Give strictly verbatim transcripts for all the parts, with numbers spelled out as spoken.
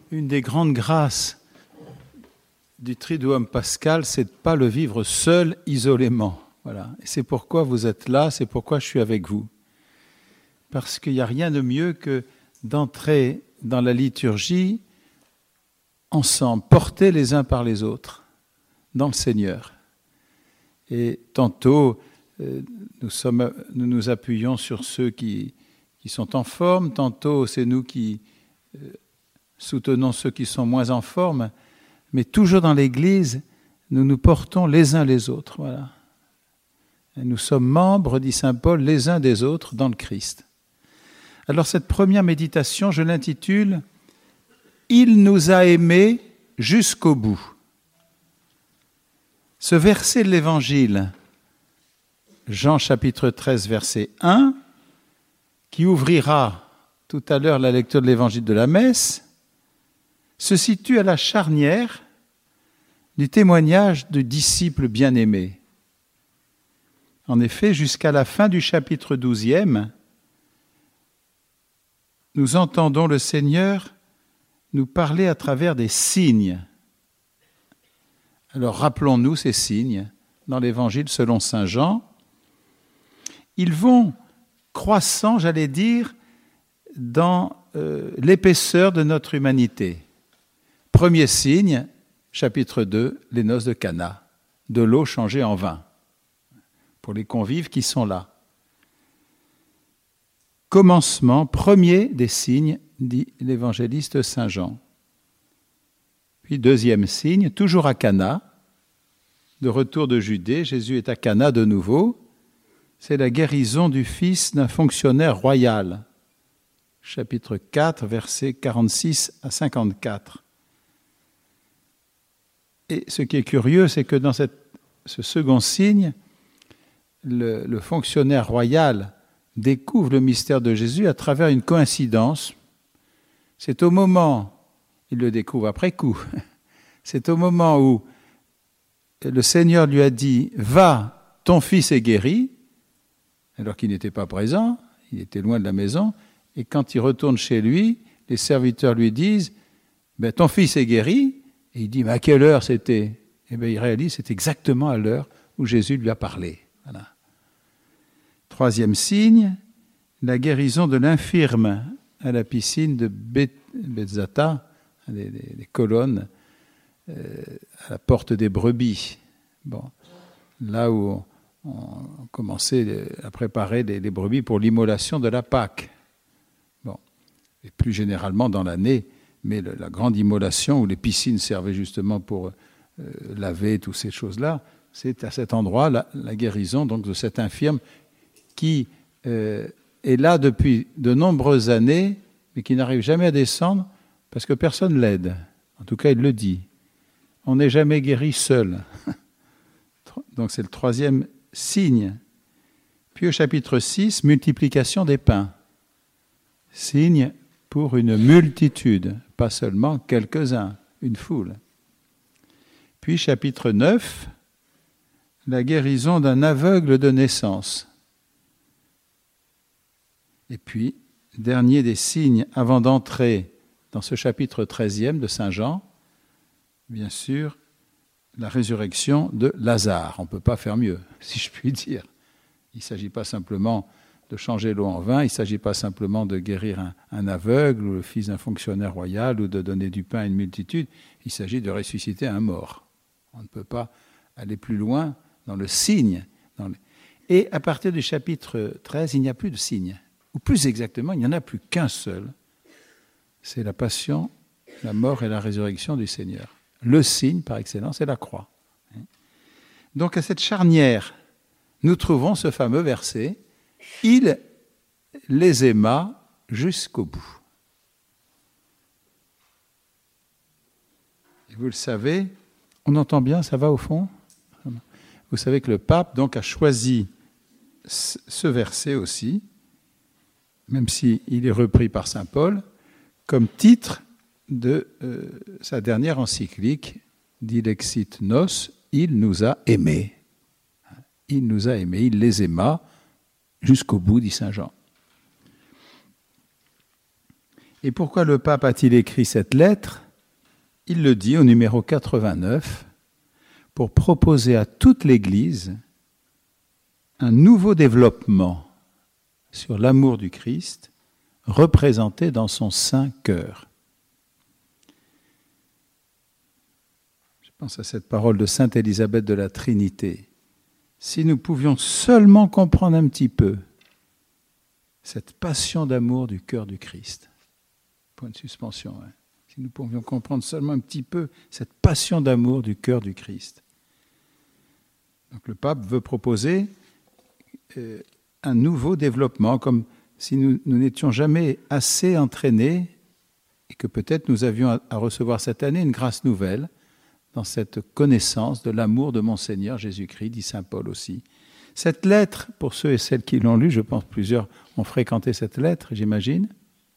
Une des grandes grâces du Triduum pascal, c'est de ne pas le vivre seul, isolément. Voilà. Et c'est pourquoi vous êtes là, c'est pourquoi je suis avec vous. Parce qu'il n'y a rien de mieux que d'entrer dans la liturgie ensemble, portés les uns par les autres, dans le Seigneur. Et tantôt, euh, nous, sommes, nous nous appuyons sur ceux qui, qui sont en forme, tantôt c'est nous qui euh, soutenons ceux qui sont moins en forme, mais toujours dans l'Église, nous nous portons les uns les autres. Voilà. Et nous sommes membres, dit saint Paul, les uns des autres dans le Christ. Alors cette première méditation, je l'intitule « Il nous a aimés jusqu'au bout ». Ce verset de l'Évangile, Jean chapitre treize, verset un, qui ouvrira tout à l'heure la lecture de l'Évangile de la Messe, se situe à la charnière du témoignage du disciple bien-aimé. En effet, jusqu'à la fin du chapitre douzième, nous entendons le Seigneur nous parler à travers des signes. Alors rappelons-nous ces signes dans l'Évangile selon saint Jean. Ils vont croissant, j'allais dire, dans euh, l'épaisseur de notre humanité. Premier signe, chapitre deux, les noces de Cana, de l'eau changée en vin, pour les convives qui sont là. Commencement, premier des signes, dit l'évangéliste saint Jean. Puis deuxième signe, toujours à Cana, de retour de Judée, Jésus est à Cana de nouveau, c'est la guérison du fils d'un fonctionnaire royal. Chapitre quatre, versets quarante-six à cinquante-quatre. Et ce qui est curieux, c'est que dans cette, ce second signe, le, le fonctionnaire royal découvre le mystère de Jésus à travers une coïncidence. C'est au moment, il le découvre après coup, c'est au moment où le Seigneur lui a dit « Va, ton fils est guéri », alors qu'il n'était pas présent, il était loin de la maison, et quand il retourne chez lui, les serviteurs lui disent ben, « Ton fils est guéri », et il dit, mais à quelle heure c'était ? Eh bien, il réalise, c'est exactement à l'heure où Jésus lui a parlé. Voilà. Troisième signe, la guérison de l'infirme à la piscine de Bethzatha, les, les, les colonnes, euh, à la porte des brebis. Bon, là où on, on commençait à préparer les, les brebis pour l'immolation de la Pâque. Bon, et plus généralement dans l'année, mais le, la grande immolation où les piscines servaient justement pour euh, laver toutes ces choses-là, c'est à cet endroit la, la guérison donc de cet infirme qui euh, est là depuis de nombreuses années, mais qui n'arrive jamais à descendre parce que personne l'aide. En tout cas, il le dit. On n'est jamais guéri seul. Donc c'est le troisième signe. Puis au chapitre six, multiplication des pains. Signe pour une multitude, pas seulement quelques-uns, une foule. Puis chapitre neuf, la guérison d'un aveugle de naissance. Et puis, dernier des signes avant d'entrer dans ce chapitre treizième de saint Jean, bien sûr, la résurrection de Lazare. On ne peut pas faire mieux, si je puis dire. Il ne s'agit pas simplement de changer l'eau en vin, il ne s'agit pas simplement de guérir un, un aveugle ou le fils d'un fonctionnaire royal ou de donner du pain à une multitude, il s'agit de ressusciter un mort. On ne peut pas aller plus loin dans le signe. Dans le... Et à partir du chapitre treize, il n'y a plus de signe. Ou plus exactement, il n'y en a plus qu'un seul. C'est la passion, la mort et la résurrection du Seigneur. Le signe, par excellence, c'est la croix. Donc à cette charnière, nous trouvons ce fameux verset « Il les aima jusqu'au bout ». Et vous le savez, on entend bien, ça va au fond ? Vous savez que le pape donc a choisi ce verset aussi, même s'il est repris par saint Paul, comme titre de euh, sa dernière encyclique, Dilexit Nos, il nous a aimés. Il nous a aimés, il les aima jusqu'au bout, dit saint Jean. Et pourquoi le pape a-t-il écrit cette lettre? Il le dit au numéro quatre-vingt-neuf, pour proposer à toute l'Église un nouveau développement sur l'amour du Christ, représenté dans son saint cœur. Je pense à cette parole de sainte Élisabeth de la Trinité. Si nous pouvions seulement comprendre un petit peu cette passion d'amour du cœur du Christ. Point de suspension. Hein. Si nous pouvions comprendre seulement un petit peu cette passion d'amour du cœur du Christ. Donc le pape veut proposer euh, un nouveau développement, comme si nous, nous n'étions jamais assez entraînés et que peut-être nous avions à, à recevoir cette année une grâce nouvelle dans cette connaissance de l'amour de mon Seigneur Jésus-Christ, dit saint Paul aussi. Cette lettre, pour ceux et celles qui l'ont lue, je pense plusieurs ont fréquenté cette lettre, j'imagine.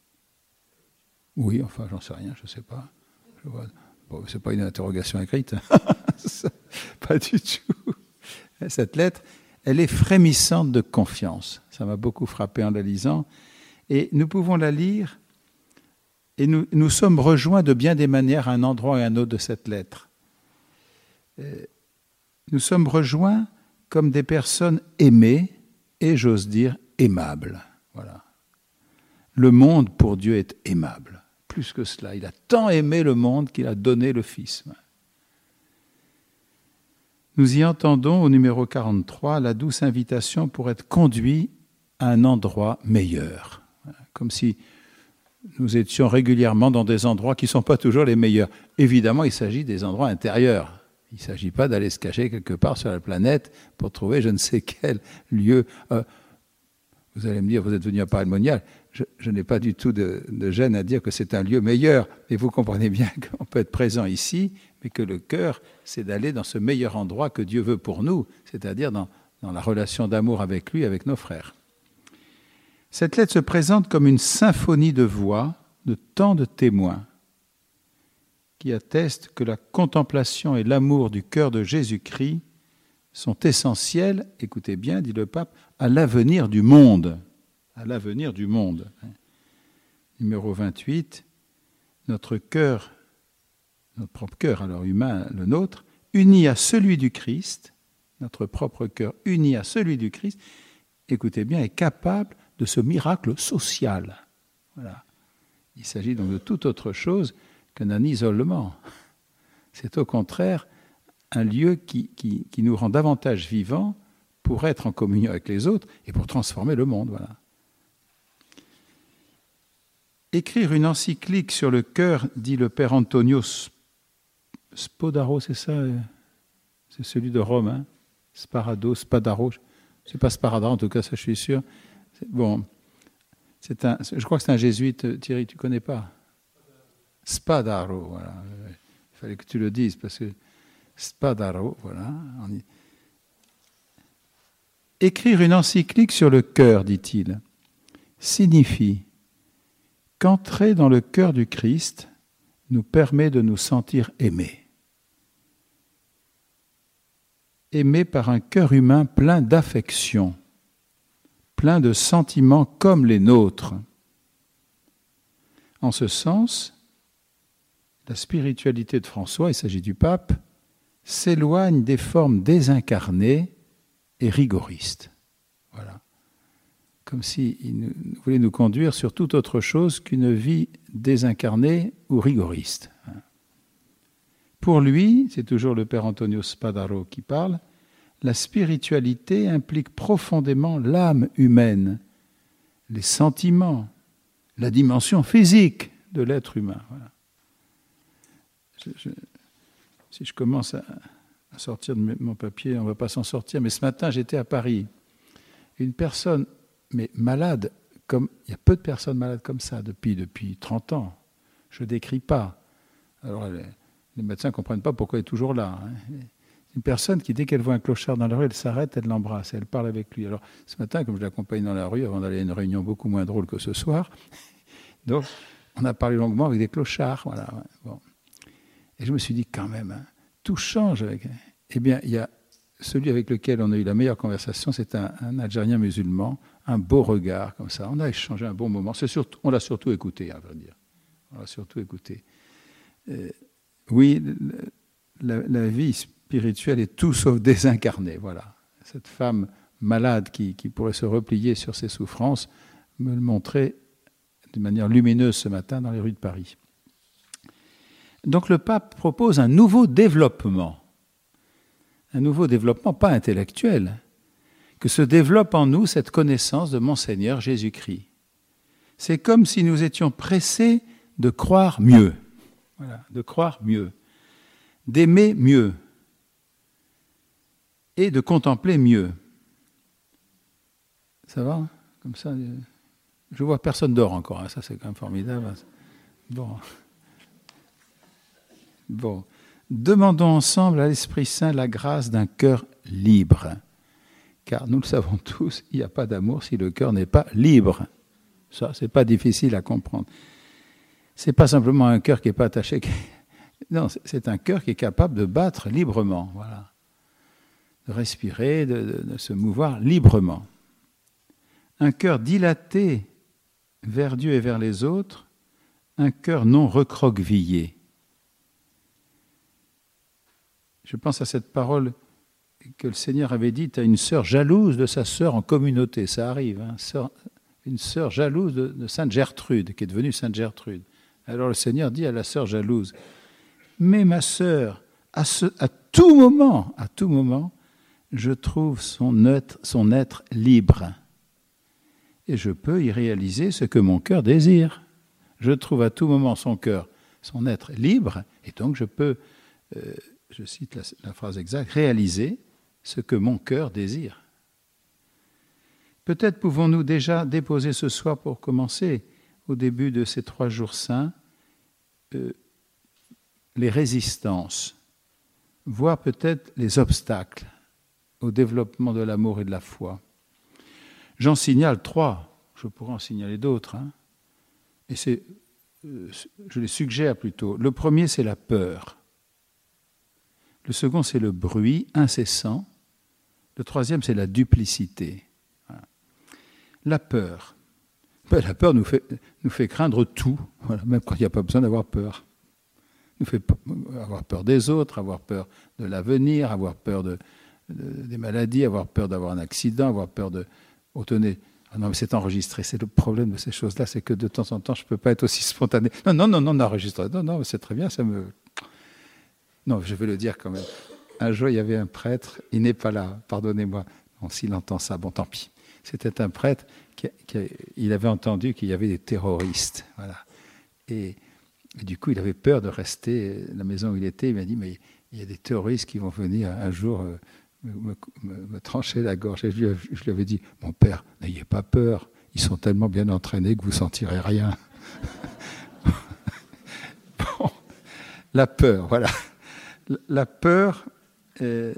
Oui, enfin, j'en sais rien, je ne sais pas. Je vois. Bon, ce n'est pas une interrogation écrite. Pas du tout. Cette lettre, elle est frémissante de confiance. Ça m'a beaucoup frappé en la lisant. Et nous pouvons la lire, et nous, nous sommes rejoints de bien des manières à un endroit et à un autre de cette lettre. Nous sommes rejoints comme des personnes aimées et, j'ose dire, aimables. Voilà. Le monde, pour Dieu, est aimable. Plus que cela, il a tant aimé le monde qu'il a donné le Fils. Nous y entendons, au numéro quarante-trois, la douce invitation pour être conduit à un endroit meilleur. Comme si nous étions régulièrement dans des endroits qui ne sont pas toujours les meilleurs. Évidemment, il s'agit des endroits intérieurs. Il ne s'agit pas d'aller se cacher quelque part sur la planète pour trouver je ne sais quel lieu. Euh, vous allez me dire, vous êtes venu à Paray-le-Monial. Je, je n'ai pas du tout de, de gêne à dire que c'est un lieu meilleur. Mais vous comprenez bien qu'on peut être présent ici, mais que le cœur, c'est d'aller dans ce meilleur endroit que Dieu veut pour nous, c'est-à-dire dans, dans la relation d'amour avec lui, avec nos frères. Cette lettre se présente comme une symphonie de voix de tant de témoins qui attestent que la contemplation et l'amour du cœur de Jésus-Christ sont essentiels, écoutez bien, dit le pape, à l'avenir du monde. À l'avenir du monde. Numéro vingt-huit, notre cœur, notre propre cœur, alors humain, le nôtre, uni à celui du Christ, notre propre cœur uni à celui du Christ, écoutez bien, est capable de ce miracle social. Voilà. Il s'agit donc de toute autre chose qu'un isolement. C'est au contraire un lieu qui, qui, qui nous rend davantage vivants pour être en communion avec les autres et pour transformer le monde. Voilà. Écrire une encyclique sur le cœur, dit le père Antonio Spadaro, c'est ça? C'est celui de Rome, hein? Sparado, Spadaro. C'est pas Sparadaro, en tout cas, ça je suis sûr. C'est, bon, c'est un, je crois que c'est un jésuite, Thierry, tu ne connais pas? Spadaro, voilà. Il fallait que tu le dises, parce que Spadaro, voilà. On y... Écrire une encyclique sur le cœur, dit-il, signifie qu'entrer dans le cœur du Christ nous permet de nous sentir aimés. Aimés par un cœur humain plein d'affection, plein de sentiments comme les nôtres. En ce sens, la spiritualité de François, il s'agit du pape, s'éloigne des formes désincarnées et rigoristes. Voilà. Comme s'il voulait nous conduire sur toute autre chose qu'une vie désincarnée ou rigoriste. Pour lui, c'est toujours le père Antonio Spadaro qui parle, la spiritualité implique profondément l'âme humaine, les sentiments, la dimension physique de l'être humain. Voilà. Je, je, si je commence à, à sortir de mon papier, on ne va pas s'en sortir, mais ce matin, j'étais à Paris. Une personne, mais malade, comme il y a peu de personnes malades comme ça depuis, depuis trente ans. Je ne décris pas. Alors, les, les médecins ne comprennent pas pourquoi il est toujours là. Hein. Une personne qui, dès qu'elle voit un clochard dans la rue, elle s'arrête, elle l'embrasse, elle parle avec lui. Alors, ce matin, comme je l'accompagne dans la rue, avant d'aller à une réunion beaucoup moins drôle que ce soir, donc, on a parlé longuement avec des clochards. Voilà. Bon. Et je me suis dit, quand même, hein, tout change. Avec... Eh bien, il y a celui avec lequel on a eu la meilleure conversation, c'est un, un Algérien musulman, un beau regard comme ça. On a échangé un bon moment. C'est surtout, on l'a surtout écouté, à vrai dire. On l'a surtout écouté. Euh, oui, la, la vie spirituelle est tout sauf désincarnée. Voilà. Cette femme malade qui, qui pourrait se replier sur ses souffrances me le montrait de manière lumineuse ce matin dans les rues de Paris. Donc le pape propose un nouveau développement, un nouveau développement pas intellectuel, que se développe en nous cette connaissance de mon Seigneur Jésus-Christ. C'est comme si nous étions pressés de croire mieux, voilà, de croire mieux, d'aimer mieux et de contempler mieux. Ça va? Comme ça, je vois personne dort encore, hein, ça c'est quand même formidable. Bon. Bon. Demandons ensemble à l'Esprit Saint la grâce d'un cœur libre. Car nous le savons tous, il n'y a pas d'amour si le cœur n'est pas libre. Ça, c'est pas difficile à comprendre. C'est pas simplement un cœur qui n'est pas attaché. Non, c'est un cœur qui est capable de battre librement, voilà, de respirer, de, de, de se mouvoir librement. Un cœur dilaté vers Dieu et vers les autres, un cœur non recroquevillé. Je pense à cette parole que le Seigneur avait dite à une sœur jalouse de sa sœur en communauté. Ça arrive, hein, sœur, une sœur jalouse de, de Sainte Gertrude, qui est devenue Sainte Gertrude. Alors le Seigneur dit à la sœur jalouse, « Mais ma sœur, à, ce, à tout moment, à tout moment, je trouve son être, son être libre. Et je peux y réaliser ce que mon cœur désire. Je trouve à tout moment son cœur, son être libre, et donc je peux... Euh, je cite la, la phrase exacte, réaliser ce que mon cœur désire. Peut-être pouvons-nous déjà déposer ce soir, pour commencer, au début de ces trois jours saints, euh, les résistances, voire peut-être les obstacles au développement de l'amour et de la foi. J'en signale trois, je pourrais en signaler d'autres, hein, et c'est, euh, je les suggère plutôt. Le premier, c'est la peur. Le second, c'est le bruit incessant. Le troisième, c'est la duplicité. Voilà. La peur. Ben, la peur nous fait, nous fait craindre tout, voilà, même quand il n'y a pas besoin d'avoir peur. Nous fait avoir peur des autres, avoir peur de l'avenir, avoir peur de, de, des maladies, avoir peur d'avoir un accident, avoir peur de... Oh, tenez, ah non, mais c'est enregistré. C'est le problème de ces choses-là, c'est que de temps en temps, je ne peux pas être aussi spontané. Non, non, non, non, on enregistre. Non, non, c'est très bien, ça me... Non, je vais le dire quand même. Un jour, il y avait un prêtre, il n'est pas là, pardonnez-moi. Bon, s'il entend ça, bon, tant pis. C'était un prêtre, qui, qui, il avait entendu qu'il y avait des terroristes. Voilà. Et, et du coup, il avait peur de rester à la maison où il était. Il m'a dit, mais il y a des terroristes qui vont venir un jour euh, me, me, me trancher la gorge. Et je lui, je lui avais dit, mon père, n'ayez pas peur. Ils sont tellement bien entraînés que vous ne sentirez rien. Bon, la peur, voilà. La peur euh,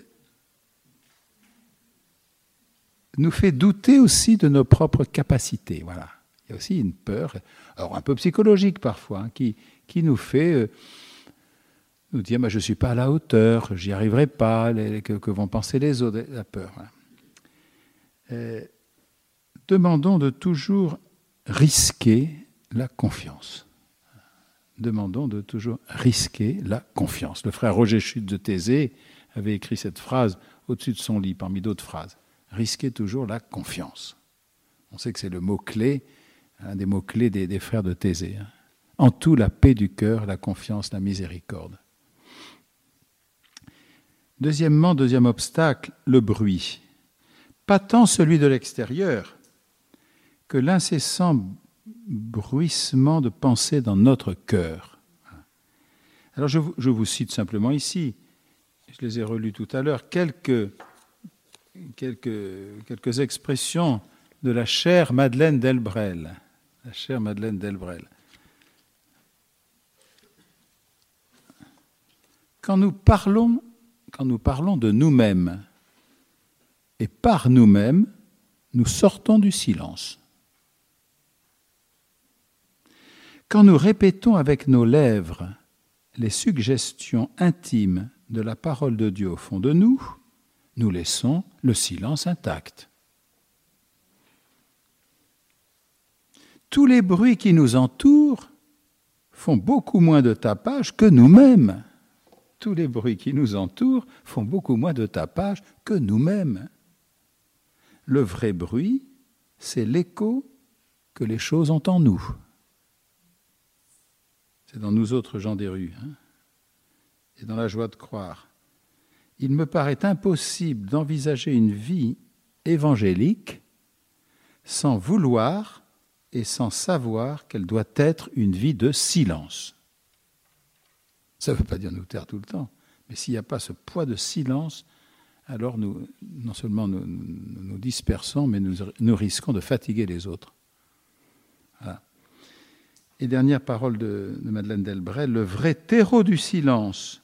nous fait douter aussi de nos propres capacités. Voilà. Il y a aussi une peur, alors un peu psychologique parfois, hein, qui, qui nous fait euh, nous dire bah, « je ne suis pas à la hauteur, j'y arriverai pas, les, que, que vont penser les autres ?» La peur. Voilà. Euh, demandons de toujours risquer la confiance. Demandons de toujours risquer la confiance. Le frère Roger Chute de Thésée avait écrit cette phrase au-dessus de son lit, parmi d'autres phrases. Risquer toujours la confiance. On sait que c'est le mot-clé, un des mots-clés des, des frères de Thésée. En tout, la paix du cœur, la confiance, la miséricorde. Deuxièmement, deuxième obstacle, le bruit. Pas tant celui de l'extérieur que l'incessant bruissement de pensée dans notre cœur. Alors je vous, je vous cite simplement ici, je les ai relus tout à l'heure, quelques, quelques, quelques expressions de la chère Madeleine Delbrel. La chère Madeleine Delbrel. Quand nous parlons, quand nous parlons de nous-mêmes et par nous-mêmes, nous sortons du silence. Quand nous répétons avec nos lèvres les suggestions intimes de la parole de Dieu au fond de nous, nous laissons le silence intact. Tous les bruits qui nous entourent font beaucoup moins de tapage que nous-mêmes. Tous les bruits qui nous entourent font beaucoup moins de tapage que nous-mêmes. Le vrai bruit, c'est l'écho que les choses ont en nous. C'est dans nous autres gens des rues, hein, et dans la joie de croire. Il me paraît impossible d'envisager une vie évangélique sans vouloir et sans savoir qu'elle doit être une vie de silence. Ça ne veut pas dire nous taire tout le temps, mais s'il n'y a pas ce poids de silence, alors nous, non seulement nous nous, nous dispersons, mais nous, nous risquons de fatiguer les autres. Voilà. Et dernière parole de, de Madeleine Delbrel, le vrai terreau du silence,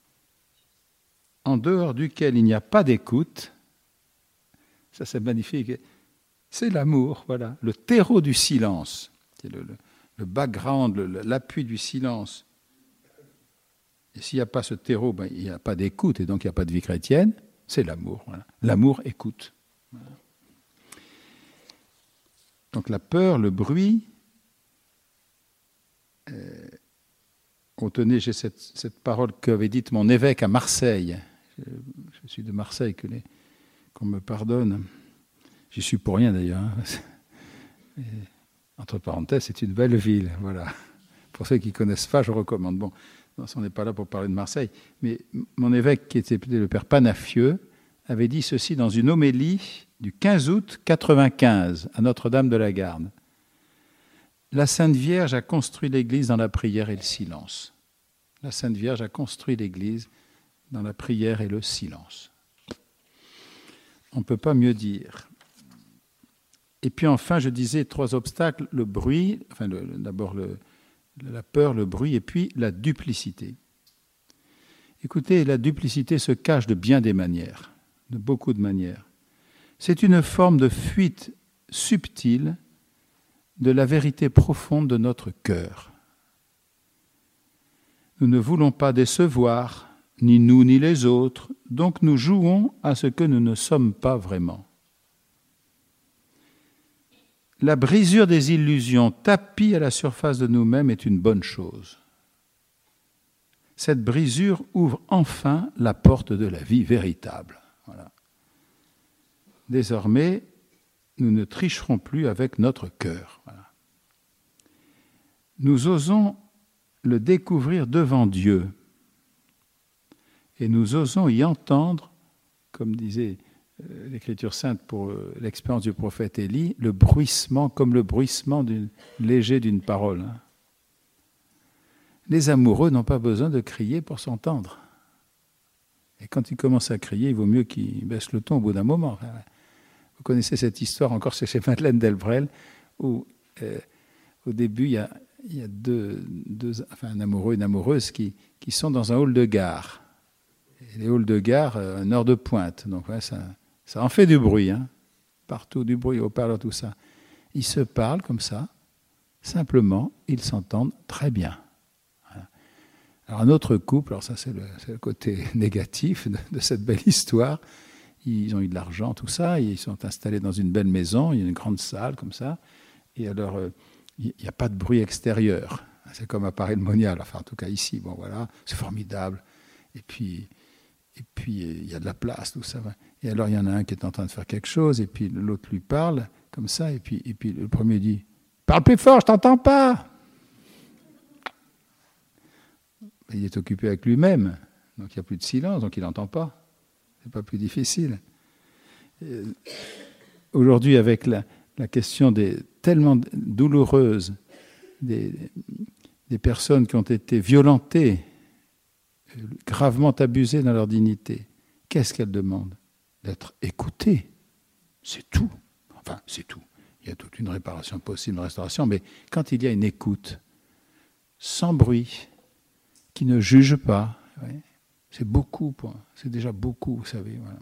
en dehors duquel il n'y a pas d'écoute, ça c'est magnifique, c'est l'amour, voilà, le terreau du silence, c'est le, le, le background, le, l'appui du silence. Et s'il n'y a pas ce terreau, ben, il n'y a pas d'écoute, et donc il n'y a pas de vie chrétienne, c'est l'amour. Voilà. L'amour écoute. Voilà. Donc la peur, le bruit, euh, retenez, j'ai cette, cette parole qu'avait dite mon évêque à Marseille. Je, je suis de Marseille, que les, qu'on me pardonne. J'y suis pour rien d'ailleurs. Et, entre parenthèses, c'est une belle ville. Voilà. Pour ceux qui ne connaissent pas, je recommande. Bon, non, on n'est pas là pour parler de Marseille. Mais mon évêque, qui était le père Panafieux, avait dit ceci dans une homélie du quinze août quatre-vingt-quinze à Notre-Dame de la Garde. La Sainte Vierge a construit l'Église dans la prière et le silence. La Sainte Vierge a construit l'Église dans la prière et le silence. On ne peut pas mieux dire. Et puis enfin, je disais trois obstacles, le bruit, enfin le, d'abord le, la peur, le bruit, et puis la duplicité. Écoutez, la duplicité se cache de bien des manières, de beaucoup de manières. C'est une forme de fuite subtile de la vérité profonde de notre cœur. Nous ne voulons pas décevoir, ni nous ni les autres, donc nous jouons à ce que nous ne sommes pas vraiment. La brisure des illusions tapie à la surface de nous-mêmes est une bonne chose. Cette brisure ouvre enfin la porte de la vie véritable. Voilà. Désormais, nous ne tricherons plus avec notre cœur. Voilà. Nous osons le découvrir devant Dieu et nous osons y entendre, comme disait l'Écriture sainte pour l'expérience du prophète Élie, le bruissement comme le bruissement d'une, léger d'une parole. Les amoureux n'ont pas besoin de crier pour s'entendre. Et quand ils commencent à crier, il vaut mieux qu'ils baissent le ton au bout d'un moment. Vous connaissez cette histoire encore, c'est chez Madeleine Delbrel, où euh, au début, il y a, il y a deux, deux, enfin, un amoureux et une amoureuse qui, qui sont dans un hall de gare. Et les halls de gare, euh, une heure de pointe. Donc ouais, ça, ça en fait du bruit, hein. Partout, du bruit, haut-parleur, tout ça. Ils se parlent comme ça, simplement, ils s'entendent très bien. Voilà. Alors un autre couple, alors ça c'est le, c'est le côté négatif de, de cette belle histoire, ils ont eu de l'argent, tout ça, ils sont installés dans une belle maison, il y a une grande salle comme ça, et alors euh, il n'y a pas de bruit extérieur. C'est comme à Paray-le-Monial, enfin en tout cas ici, bon voilà, c'est formidable. Et puis... Et puis, il y a de la place, tout ça. Et alors, il y en a un qui est en train de faire quelque chose, et puis l'autre lui parle, comme ça, et puis, et puis le premier dit « Parle plus fort, je t'entends pas !» Il est occupé avec lui-même, donc il n'y a plus de silence, donc il n'entend pas. C'est pas plus difficile. Et aujourd'hui, avec la, la question des tellement douloureuse des, des personnes qui ont été violentées, gravement abusées dans leur dignité, qu'est-ce qu'elles demandent ? D'être écoutées. C'est tout. Enfin, c'est tout. Il y a toute une réparation possible, une restauration, mais quand il y a une écoute, sans bruit, qui ne juge pas, ouais, c'est beaucoup, c'est déjà beaucoup, vous savez. Voilà.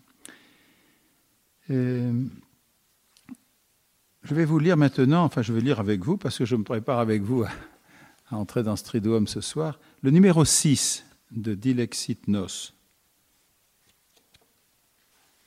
Et je vais vous lire maintenant, enfin je vais lire avec vous, parce que je me prépare avec vous à, à entrer dans ce Triduum ce soir, le numéro six de Dilexit Nos.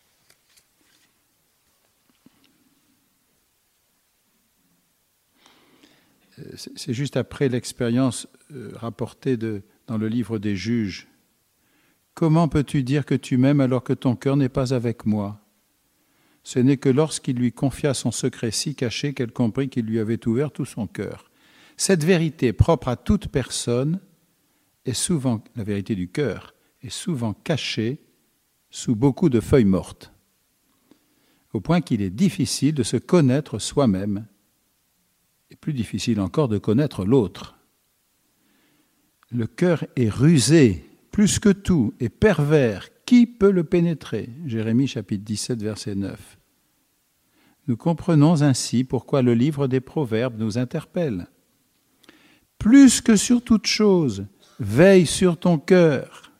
C'est juste après l'expérience rapportée de, dans le livre des Juges. Comment peux-tu dire que tu m'aimes alors que ton cœur n'est pas avec moi ? Ce n'est que lorsqu'il lui confia son secret si caché qu'elle comprit qu'il lui avait ouvert tout son cœur. Cette vérité propre à toute personne est souvent, la vérité du cœur, est souvent cachée sous beaucoup de feuilles mortes, au point qu'il est difficile de se connaître soi-même, et plus difficile encore de connaître l'autre. Le cœur est rusé, plus que tout, et pervers. Qui peut le pénétrer ? Jérémie chapitre dix-sept, verset neuf. Nous comprenons ainsi pourquoi le livre des Proverbes nous interpelle. Plus que sur toute chose, veille sur ton cœur.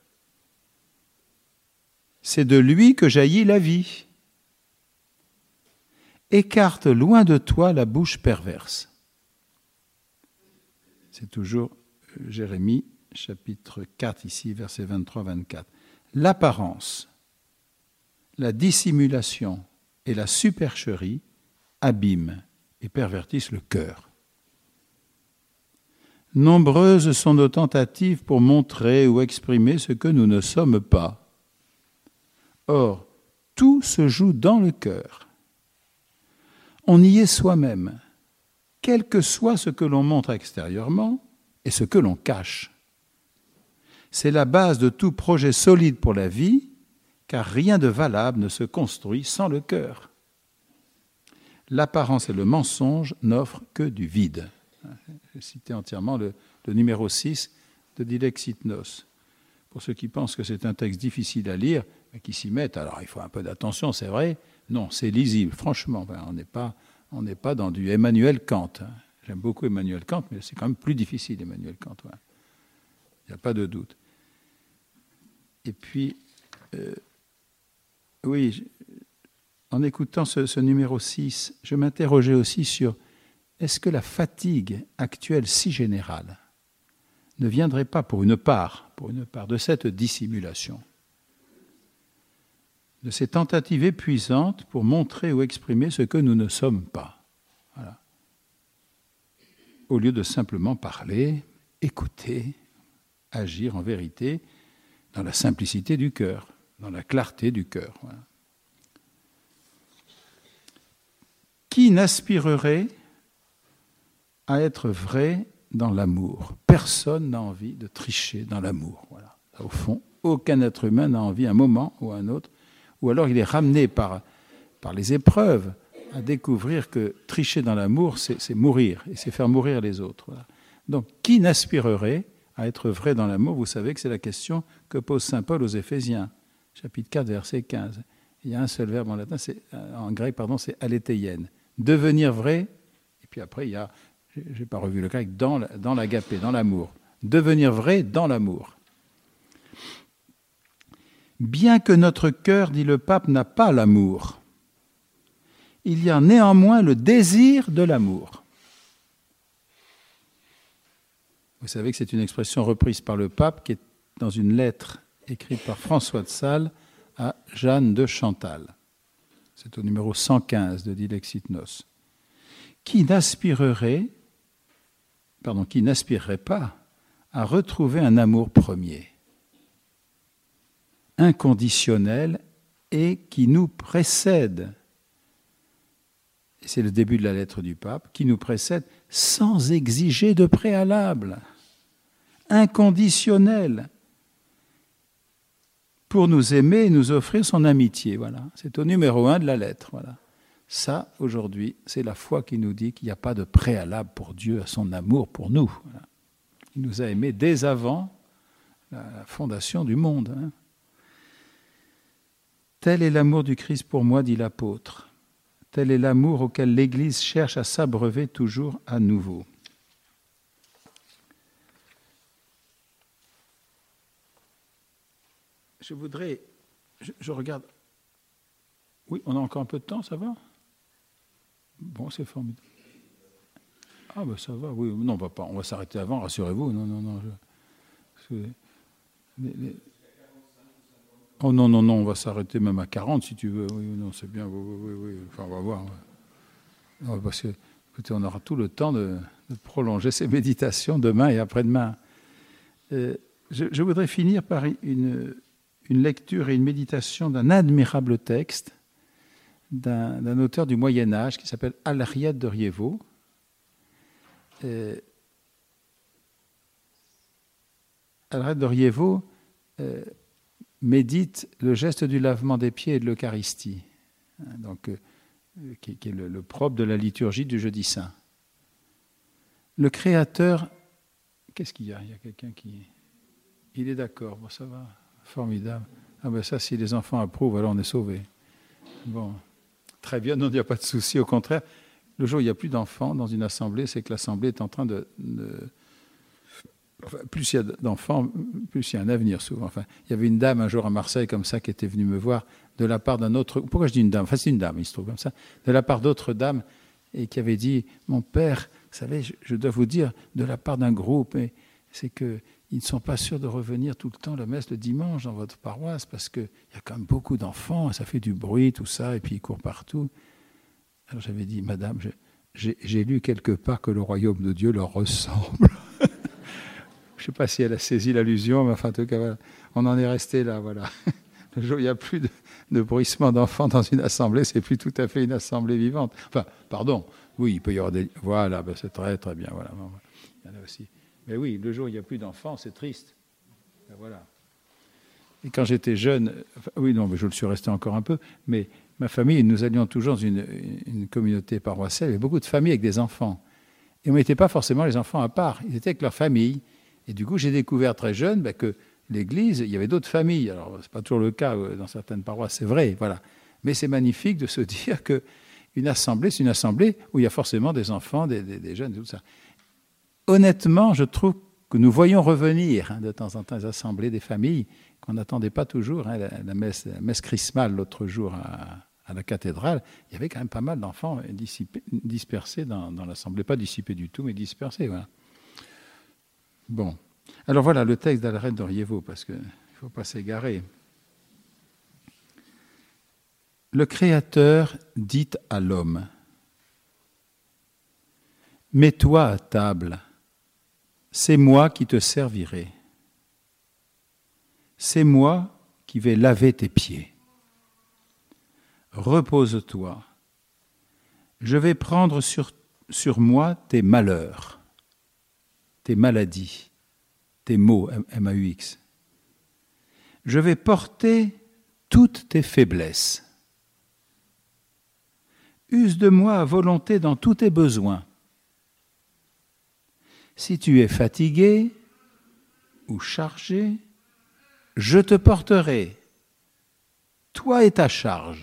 C'est de lui que jaillit la vie. Écarte loin de toi la bouche perverse. C'est toujours Jérémie, chapitre quatre, ici, versets vingt-trois à vingt-quatre. L'apparence, la dissimulation et la supercherie abîment et pervertissent le cœur. Nombreuses sont nos tentatives pour montrer ou exprimer ce que nous ne sommes pas. Or, tout se joue dans le cœur. On y est soi-même, quel que soit ce que l'on montre extérieurement et ce que l'on cache. C'est la base de tout projet solide pour la vie, car rien de valable ne se construit sans le cœur. L'apparence et le mensonge n'offrent que du vide. J'ai cité entièrement le, le numéro six de Dilexitnos. Pour ceux qui pensent que c'est un texte difficile à lire, mais qui s'y mettent, alors il faut un peu d'attention, c'est vrai. Non, c'est lisible, franchement. Ben, on n'est pas, on n'est pas dans du Emmanuel Kant. J'aime beaucoup Emmanuel Kant, mais c'est quand même plus difficile, Emmanuel Kant. Ouais. Il n'y a pas de doute. Et puis, euh, oui, en écoutant ce, ce numéro six, je m'interrogeais aussi sur est-ce que la fatigue actuelle si générale ne viendrait pas pour une part, pour une part de cette dissimulation, de ces tentatives épuisantes pour montrer ou exprimer ce que nous ne sommes pas. Voilà. Au lieu de simplement parler, écouter, agir en vérité, dans la simplicité du cœur, dans la clarté du cœur. Voilà. Qui n'aspirerait à être vrai dans l'amour ? Personne n'a envie de tricher dans l'amour. Voilà. Au fond, aucun être humain n'a envie, à un moment ou à un autre, ou alors il est ramené par, par les épreuves à découvrir que tricher dans l'amour, c'est, c'est mourir, et c'est faire mourir les autres. Voilà. Donc, qui n'aspirerait à être vrai dans l'amour ? Vous savez que c'est la question que pose saint Paul aux Éphésiens, chapitre quatre, verset quinze. Il y a un seul verbe en latin, c'est, en grec, pardon, c'est alétheien. Devenir vrai, et puis après, il y a, je n'ai pas revu le grec, dans, dans l'agapé, dans l'amour. Devenir vrai dans l'amour. Bien que notre cœur, dit le pape, n'a pas l'amour, il y a néanmoins le désir de l'amour. Vous savez que c'est une expression reprise par le pape qui est dans une lettre écrite par François de Sales à Jeanne de Chantal. C'est au numéro cent quinze de Dilexitnos. Qui n'aspirerait, pardon, qui n'aspirerait pas à retrouver un amour premier, inconditionnel et qui nous précède. Et c'est le début de la lettre du pape, qui nous précède sans exiger de préalable, inconditionnel, pour nous aimer et nous offrir son amitié. Voilà. C'est au numéro un de la lettre. Voilà. Ça, aujourd'hui, c'est la foi qui nous dit qu'il n'y a pas de préalable pour Dieu à son amour pour nous. Voilà. Il nous a aimés dès avant la fondation du monde. Hein. Tel est l'amour du Christ pour moi, dit l'apôtre. Tel est l'amour auquel l'Église cherche à s'abreuver toujours à nouveau. Je voudrais... Je, je regarde... Oui, on a encore un peu de temps, ça va ? Bon, c'est formidable. Ah ben ça va, oui. Non, on va pas, on va s'arrêter avant, rassurez-vous. Non, non, non. Je, je, les, les... Oh non, non, non, on va s'arrêter même à quarante si tu veux. Oui, non, c'est bien, oui, oui, oui. Enfin, on va voir. Ouais. Non, parce que Écoutez, on aura tout le temps de, de prolonger ces méditations demain et après-demain. Euh, je, je voudrais finir par une, une lecture et une méditation d'un admirable texte d'un, d'un auteur du Moyen-Âge qui s'appelle Alariette de Rievaulx. Euh, Alariette de Rievaulx euh, médite le geste du lavement des pieds et de l'Eucharistie, hein, donc, euh, qui, qui est le, le propre de la liturgie du jeudi saint. Le Créateur, qu'est-ce qu'il y a ? Il y a quelqu'un qui... Il est d'accord, bon, ça va, formidable. Ah ben ça, si les enfants approuvent, alors on est sauvés. Bon, très bien, non, il n'y a pas de souci, au contraire. Le jour où il n'y a plus d'enfants dans une assemblée, c'est que l'assemblée est en train de... de... Enfin, plus il y a d'enfants, plus il y a un avenir souvent. Enfin, il y avait une dame un jour à Marseille comme ça qui était venue me voir de la part d'un autre... Pourquoi je dis une dame ? Enfin, c'est une dame, il se trouve comme ça. De la part d'autres dames et qui avait dit, mon père, vous savez, je, je dois vous dire, de la part d'un groupe, et c'est qu'ils ne sont pas sûrs de revenir tout le temps à la messe le dimanche dans votre paroisse parce qu'il y a quand même beaucoup d'enfants, ça fait du bruit, tout ça, et puis ils courent partout. Alors j'avais dit, madame, je, j'ai, j'ai lu quelque part que le royaume de Dieu leur ressemble. Je ne sais pas si elle a saisi l'allusion, mais enfin, en tout cas, voilà. On en est resté là, voilà. Le jour où il n'y a plus de, de bruissement d'enfants dans une assemblée, c'est plus tout à fait une assemblée vivante. Enfin, pardon, oui, il peut y avoir des... Voilà, ben c'est très, très bien, voilà. Il y en a aussi. Mais oui, le jour où il n'y a plus d'enfants, c'est triste. Ben voilà. Et quand j'étais jeune, enfin, oui, non, mais je le suis resté encore un peu, mais ma famille, nous allions toujours dans une, une communauté paroissiale, il y avait beaucoup de familles avec des enfants. Et on n'était pas forcément les enfants à part, ils étaient avec leur famille. Et du coup, j'ai découvert très jeune ben, que l'Église, il y avait d'autres familles. Alors, ce n'est pas toujours le cas dans certaines paroisses, c'est vrai, voilà. Mais c'est magnifique de se dire qu'une assemblée, c'est une assemblée où il y a forcément des enfants, des, des, des jeunes, tout ça. Honnêtement, je trouve que nous voyons revenir hein, de temps en temps les assemblées des familles qu'on n'attendait pas toujours. Hein, la, la, messe, la messe chrismale l'autre jour à, à la cathédrale, il y avait quand même pas mal d'enfants dissipés, dispersés dans, dans l'assemblée. Pas dissipés du tout, mais dispersés, voilà. Bon, alors voilà le texte d'Alariette de Rievaulx, parce qu'il ne faut pas s'égarer. Le Créateur dit à l'homme, « Mets-toi à table, c'est moi qui te servirai. C'est moi qui vais laver tes pieds. Repose-toi, je vais prendre sur, sur moi tes malheurs. » tes maladies, tes maux, M A U X. Je vais porter toutes tes faiblesses. Use de moi à volonté dans tous tes besoins. Si tu es fatigué ou chargé, je te porterai, toi et ta charge.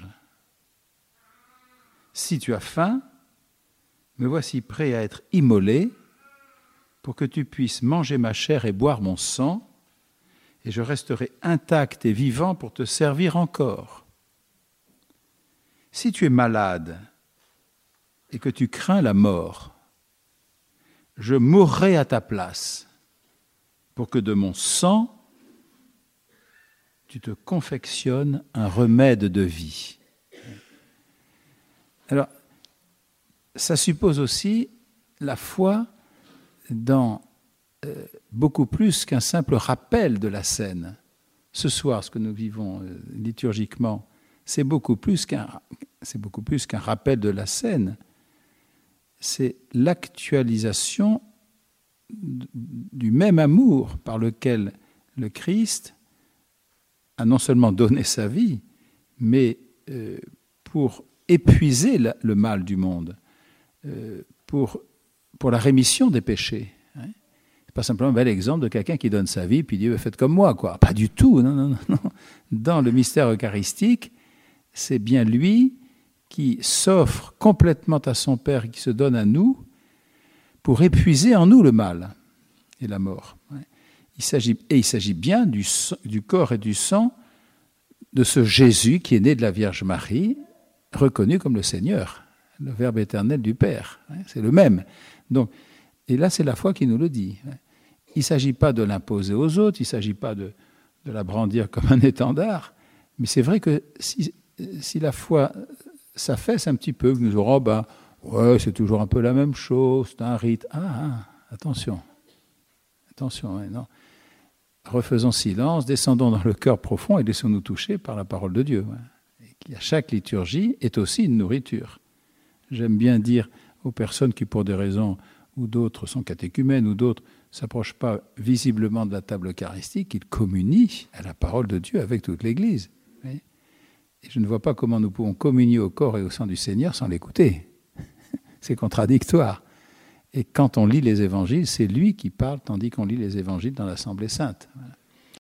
Si tu as faim, me voici prêt à être immolé, pour que tu puisses manger ma chair et boire mon sang, et je resterai intact et vivant pour te servir encore. Si tu es malade et que tu crains la mort, je mourrai à ta place, pour que de mon sang, tu te confectionnes un remède de vie. Alors, ça suppose aussi la foi dans euh, beaucoup plus qu'un simple rappel de la scène. Ce soir, ce que nous vivons euh, liturgiquement, c'est beaucoup plus qu'un, c'est beaucoup plus qu'un rappel de la scène. C'est l'actualisation du même amour par lequel le Christ a non seulement donné sa vie, mais euh, pour épuiser la, le mal du monde, euh, pour pour la rémission des péchés. Hein. Ce n'est pas simplement un bel exemple de quelqu'un qui donne sa vie puis dit « faites comme moi ». Quoi. Pas du tout, non, non, non. Dans le mystère eucharistique, c'est bien lui qui s'offre complètement à son Père et qui se donne à nous pour épuiser en nous le mal et la mort. Il s'agit, et il s'agit bien du, du corps et du sang de ce Jésus qui est né de la Vierge Marie, reconnu comme le Seigneur, le Verbe éternel du Père. C'est le même. Donc, et là, c'est la foi qui nous le dit. Il ne s'agit pas de l'imposer aux autres, il ne s'agit pas de, de la brandir comme un étendard, mais c'est vrai que si, si la foi s'affaisse un petit peu, que nous aurons, ben, Ouais, c'est toujours un peu la même chose, c'est un rite. Ah, ah attention, attention, ouais, non. Refaisons silence, descendons dans le cœur profond et laissons-nous toucher par la parole de Dieu. Et chaque liturgie est aussi une nourriture. J'aime bien dire aux personnes qui, pour des raisons ou d'autres, sont catéchumènes ou d'autres, ne s'approchent pas visiblement de la table eucharistique, qu'ils communient à la parole de Dieu avec toute l'Église. Et je ne vois pas comment nous pouvons communier au corps et au sang du Seigneur sans l'écouter. C'est contradictoire. Et quand on lit les évangiles, c'est lui qui parle, tandis qu'on lit les évangiles dans l'Assemblée sainte. Voilà.